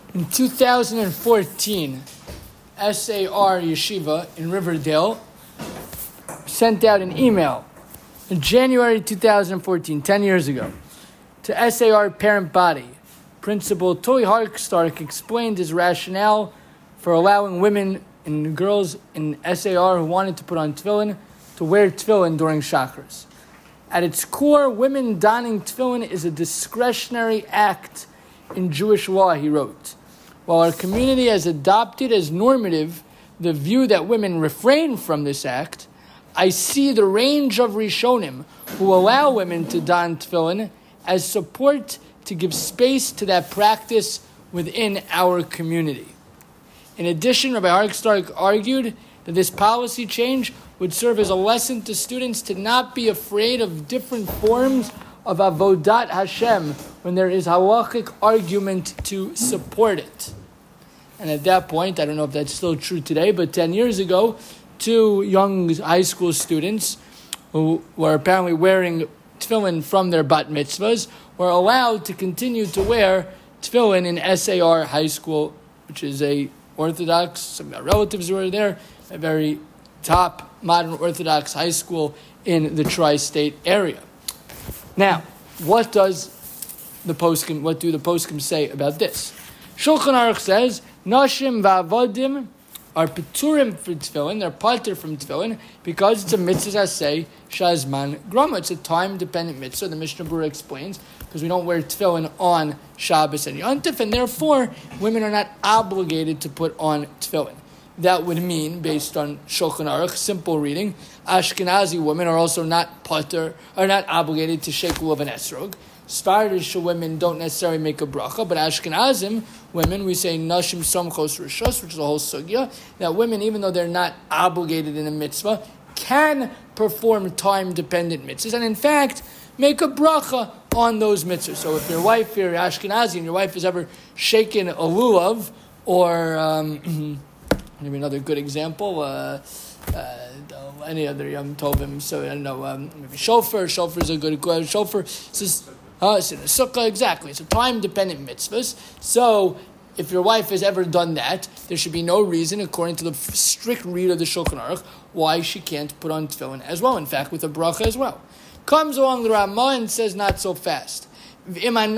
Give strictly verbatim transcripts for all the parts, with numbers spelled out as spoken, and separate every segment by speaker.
Speaker 1: In two thousand fourteen, S A R Yeshiva in Riverdale sent out an email in January two thousand fourteen, ten years ago, to S A R parent body. Principal Tuli Harkstark explained his rationale for allowing women and girls in S A R who wanted to put on tefillin to wear tefillin during chakras. At its core, women donning tefillin is a discretionary act in Jewish law, he wrote. While our community has adopted as normative the view that women refrain from this act, I see the range of Rishonim who allow women to don tefillin as support to give space to that practice within our community. In addition, Rabbi Harkstark argued that this policy change would serve as a lesson to students to not be afraid of different forms of avodat Hashem when there is halachic argument to support it. And at that point, I don't know if that's still true today, but ten years ago, two young high school students who were apparently wearing tefillin from their bat mitzvahs were allowed to continue to wear tefillin in S A R High School, which is a Orthodox, some of our relatives who were there, a very top modern Orthodox high school in the tri-state area. Now, what does the poskim, what do the poskim say about this? Shulchan Aruch says, Nashim va'avodim are peturim for tefillin, they're pater from tefillin, because it's a mitzvah say shazman grama. It's a time-dependent mitzvah, the Mishnah Berurah explains, because we don't wear tefillin on Shabbos and Yom Tov, and therefore women are not obligated to put on tefillin. That would mean, based on Shulchan Aruch, simple reading, Ashkenazi women are also not pater, are not obligated to shake lulav and esrog. Sephardish women don't necessarily make a bracha, but Ashkenazim women, we say nashim somchos rishos, which is a whole sugya, that women, even though they're not obligated in a mitzvah, can perform time-dependent mitzvahs, and in fact, make a bracha on those mitzvahs. So if your wife, you're Ashkenazi, and your wife has ever shaken a lulav, or um, maybe another good example, uh, uh, any other Yom Tovim, so I don't know, um, maybe shofar, shofar is a good question, shofar, says, Uh, it's in a sukkah, exactly. It's a time-dependent mitzvahs. So, if your wife has ever done that, there should be no reason, according to the strict read of the Shulchan Aruch, why she can't put on tefillin as well. In fact, with a bracha as well. Comes along the Ramah and says, not so fast. If women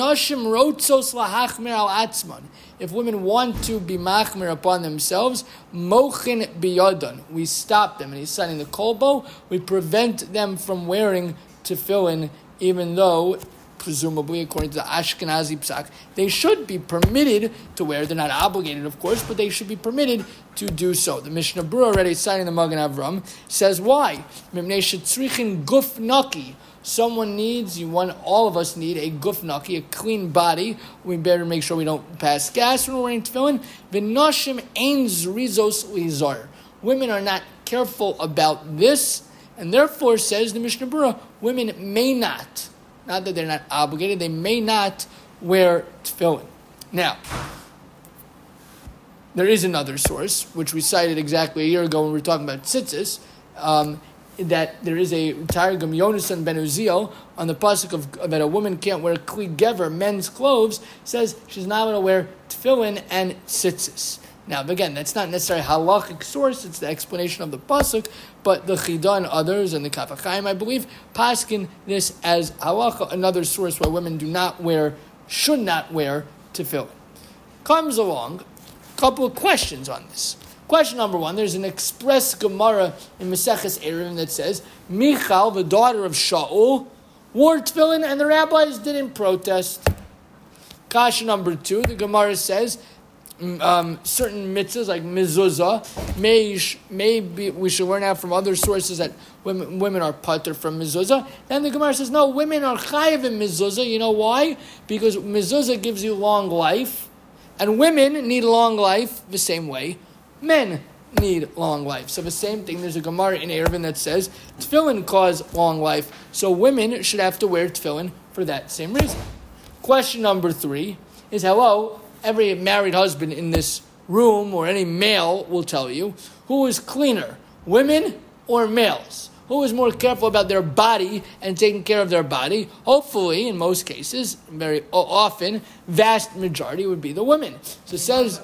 Speaker 1: want to be machmir upon themselves, mochin biyadon, we stop them. And he's citing the kolbo, we prevent them from wearing tefillin, even though presumably, according to the Ashkenazi psak, they should be permitted to wear. They're not obligated, of course, but they should be permitted to do so. The Mishnah Berurah, already citing the Magen Avram, says why? Guf naki. Someone needs, you want, all of us need a guf naki, a clean body. We better make sure we don't pass gas when we're wearing tefillin. V'nashim ein zrizos lizar. Women are not careful about this, and therefore, says the Mishnah Berurah, women may not. Not that they're not obligated, they may not wear tefillin. Now, there is another source, which we cited exactly a year ago when we were talking about tzitzis, um, that there is a Targum Yonasan ben Uziel on the pasuk of that a woman can't wear kli gever, men's clothes, says she's not going to wear tefillin and tzitzis. Now, again, that's not necessarily a halachic source, it's the explanation of the pasuk, but the Chida and others, and the Kaf HaChaim, I believe, paskin this as halacha, another source where women do not wear, should not wear tefillin. Comes along, a couple of questions on this. Question number one, there's an express Gemara in Maseches Eruvin that says, Michal, the daughter of Shaul, wore tefillin and the rabbis didn't protest. Kasha number two, the Gemara says, Um, certain mitzvahs like mezuzah may maybe we should learn out from other sources that women women are pater from mezuzah. Then the Gemara says no, women are chayiv in mezuzah. You know why? Because mezuzah gives you long life, and women need long life the same way men need long life. So the same thing. There's a Gemara in Eruvin that says tefillin cause long life, so women should have to wear tefillin for that same reason. Question number three is hello. Every married husband in this room or any male will tell you, who is cleaner, women or males? Who is more careful about their body and taking care of their body? Hopefully, in most cases, very often, vast majority would be the women. So it says...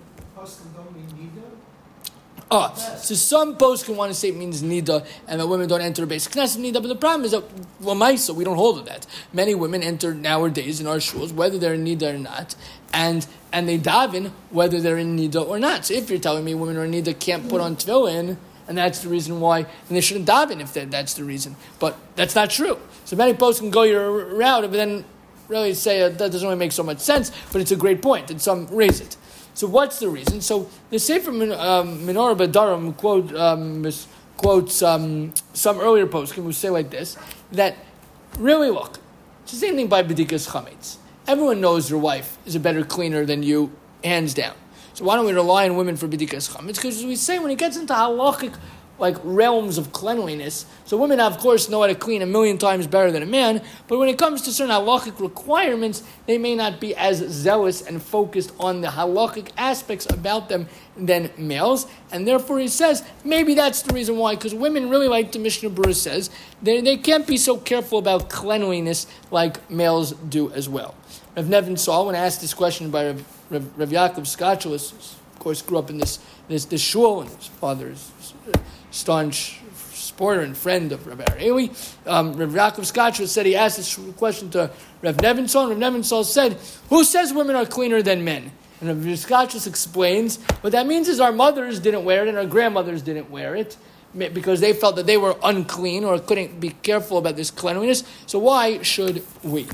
Speaker 1: Oh, so some posts can want to say it means nida and that women don't enter a basic knesset nida, but the problem is that lamaisa we don't hold of that. Many women enter nowadays in our shuls whether they're in nida or not, and and they daven whether they're in nida or not. So if you're telling me women are in nida can't put on tefillin, and that's the reason why, and they shouldn't daven if that, that's the reason, but that's not true. So many posts can go your route, but then really say uh, that doesn't really make so much sense. But it's a great point, and some raise it. So what's the reason? So the Sefer Min, um, Menorah B'Daram quote, um, quotes um, some earlier poskim who say like this, that really look, it's the same thing by B'dikas Chametz. Everyone knows your wife is a better cleaner than you, hands down. So why don't we rely on women for B'dikas Chametz? Because as we say, when it gets into halachic like realms of cleanliness, so women of course know how to clean a million times better than a man, but when it comes to certain halachic requirements, they may not be as zealous and focused on the halachic aspects about them than males, and therefore he says, maybe that's the reason why, because women really, like the Mishnah Berurah says, they, they can't be so careful about cleanliness like males do as well. Rav Nevin Saul, when asked this question by Rav, Rav, Rav Yaakov Skachulus, of course grew up in this, this, this shul, and his father is staunch supporter and friend of Rabbi Arewi. Um, Rav Yaakov Skachulus said he asked this question to Rav Nevin Saul, and Rav Nevin Saul said, who says women are cleaner than men? And Rav Skachulus explains, what that means is our mothers didn't wear it and our grandmothers didn't wear it because they felt that they were unclean or couldn't be careful about this cleanliness. So why should we?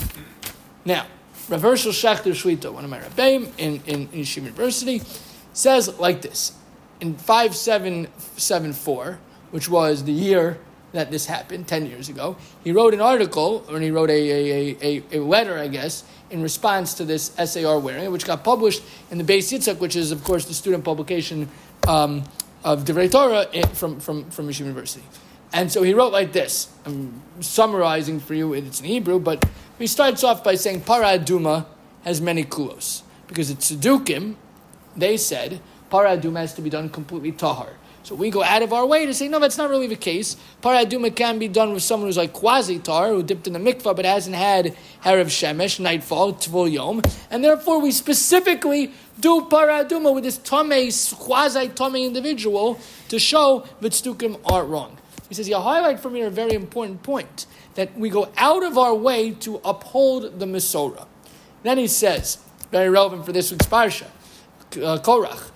Speaker 1: Now, Rav Hershel Schachter Shlita, one of my rabbeim in, in, in Yeshiva University, says like this. In five seven seven four, which was the year that this happened, ten years ago, he wrote an article, or he wrote a, a, a, a letter, I guess, in response to this S A R wearing, which got published in the Beis Yitzhak, which is, of course, the student publication um, of Divrei Torah from, from, from Yeshiva University. And so he wrote like this. I'm summarizing for you, it's in Hebrew, but he starts off by saying, Para Aduma has many kulos. Because it's Sedukim, they said, Para Aduma has to be done completely tahar. So we go out of our way to say, no, that's not really the case. Para Aduma can be done with someone who's like quasi-tahar, who dipped in the mikvah, but hasn't had Harav Shemesh, nightfall, Tvul Yom. And therefore we specifically do Para Aduma with this Tomei, quasi-Tomei individual to show that Tzdukim are wrong. He says, you highlight for me a very important point, that we go out of our way to uphold the Mesorah. Then he says, very relevant for this week's Parsha, uh, Korach,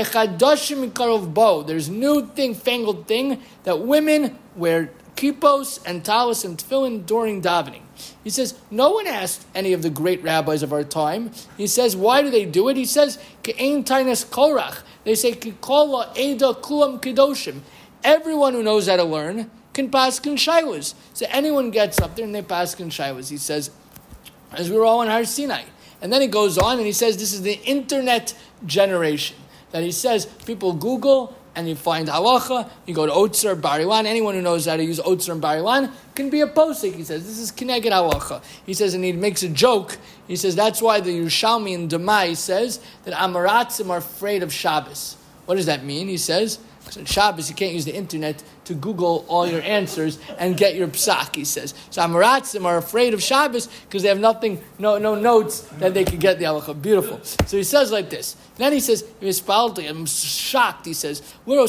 Speaker 1: there's new thing, fangled thing, that women wear kippos and talis and tefillin during davening. He says, no one asked any of the great rabbis of our time. He says, why do they do it? He says, Ke'ein tainas korach. They say, Kikola eda kulam kedoshim. Everyone who knows how to learn can paskin shailas. So anyone gets up there and they paskin shailas. He says, as we were all in Har Sinai. And then he goes on and he says, this is the internet generation. That he says, people Google and you find halacha, you go to Otzer, Barilan, anyone who knows how to use Otzer and Barilan can be a posik. He says, this is kineged halacha. He says, and he makes a joke. He says, that's why the Yerushalmi in Demai says that Amaratzim are afraid of Shabbos. What does that mean? He says, because on Shabbos you can't use the internet to Google all your answers and get your psak, he says. So Amaratzim are afraid of Shabbos because they have nothing, no no notes that they could get the halacha. Beautiful. So he says like this. Then he says, I'm shocked, he says,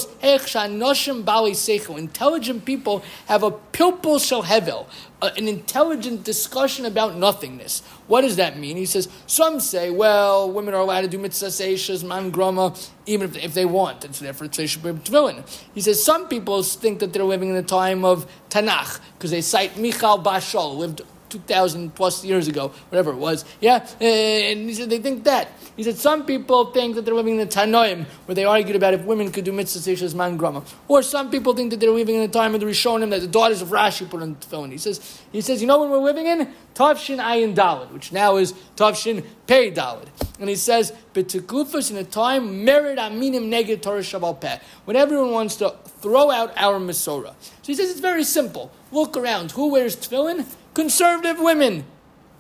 Speaker 1: intelligent people have a pilpul shel hevel, an intelligent discussion about nothingness. What does that mean? He says, some say, well, women are allowed to do mitzvah seishas, man grama, even if, if they want, and so therefore they should be tefillin. He says, some people think that they're living in the time of Tanakh, because they cite Michal Bashal, lived two thousand plus years ago, whatever it was. Yeah, and he said they think that. He said some people think that they're living in the Tanoim, where they argued about if women could do mitzvah seishas man grama. Or some people think that they're living in the time of the Rishonim, that the daughters of Rashi put on tefillin. He says, he says, you know when we're living in? Tavshin Ayin Daled, which now is Tavshin Pei Daled. And he says, B'tekufas in a time, merit aminim neged Torah Shabal Peh, when everyone wants to throw out our Mesorah. So he says it's very simple. Look around. Who wears tefillin? Conservative women.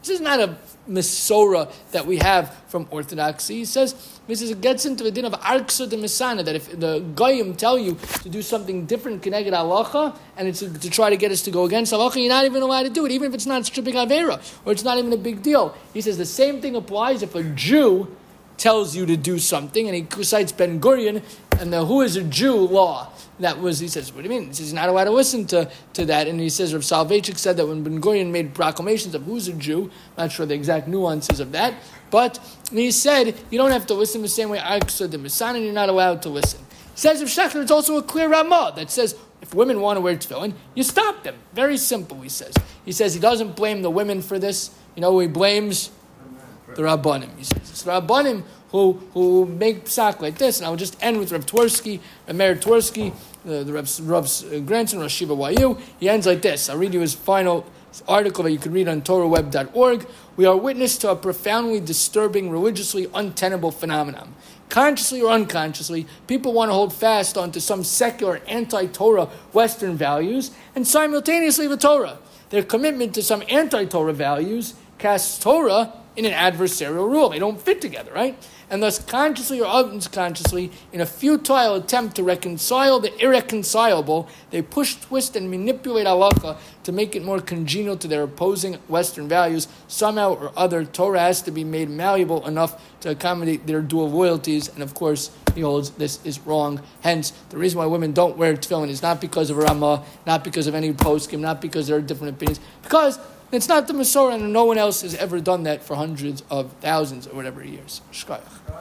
Speaker 1: This is not a Mesorah that we have from Orthodoxy. He says, this is, it gets into the din of Arksa de Misana, that if the Goyim tell you to do something different, Keneged Halacha, and it's to, to try to get us to go against Halacha, you're not even allowed to do it, even if it's not stripping Avera, or it's not even a big deal. He says the same thing applies if a Jew tells you to do something, and he cites Ben Gurion and the Who is a Jew law. That was, he says, what do you mean? He says, he's not allowed to listen to, to that. And he says, Rav Soloveitchik said that when Ben Gurion made proclamations of who's a Jew, I'm not sure the exact nuances of that, but he said, you don't have to listen the same way Aksa the Misan, and you're not allowed to listen. He says of Shechner, it's also a clear Ramah that says, if women want to wear tefillin, you stop them. Very simple, he says. He says he doesn't blame the women for this. You know who he blames? The Rabbanim. He says, it's the Rabbanim who who make psak like this. And I'll just end with Rav Twersky, Rav Meir Twersky, the, the Rav's, Rav's uh, grandson, Rosh Shiva Y U. He ends like this. I'll read you his final article that you can read on Torah web dot org. We are witness to a profoundly disturbing, religiously untenable phenomenon. Consciously or unconsciously, people want to hold fast onto some secular, anti-Torah Western values and simultaneously the Torah. Their commitment to some anti-Torah values casts Torah in an adversarial rule. They don't fit together, right? And thus, consciously or unconsciously, in a futile attempt to reconcile the irreconcilable, they push, twist, and manipulate halacha to make it more congenial to their opposing Western values. Somehow or other, Torah has to be made malleable enough to accommodate their dual loyalties. And of course, he holds this is wrong. Hence, the reason why women don't wear tefillin is not because of Ramah, not because of any poskim, not because there are different opinions, because it's not the Mesorah, and no one else has ever done that for hundreds of thousands or whatever years. Shkoyach.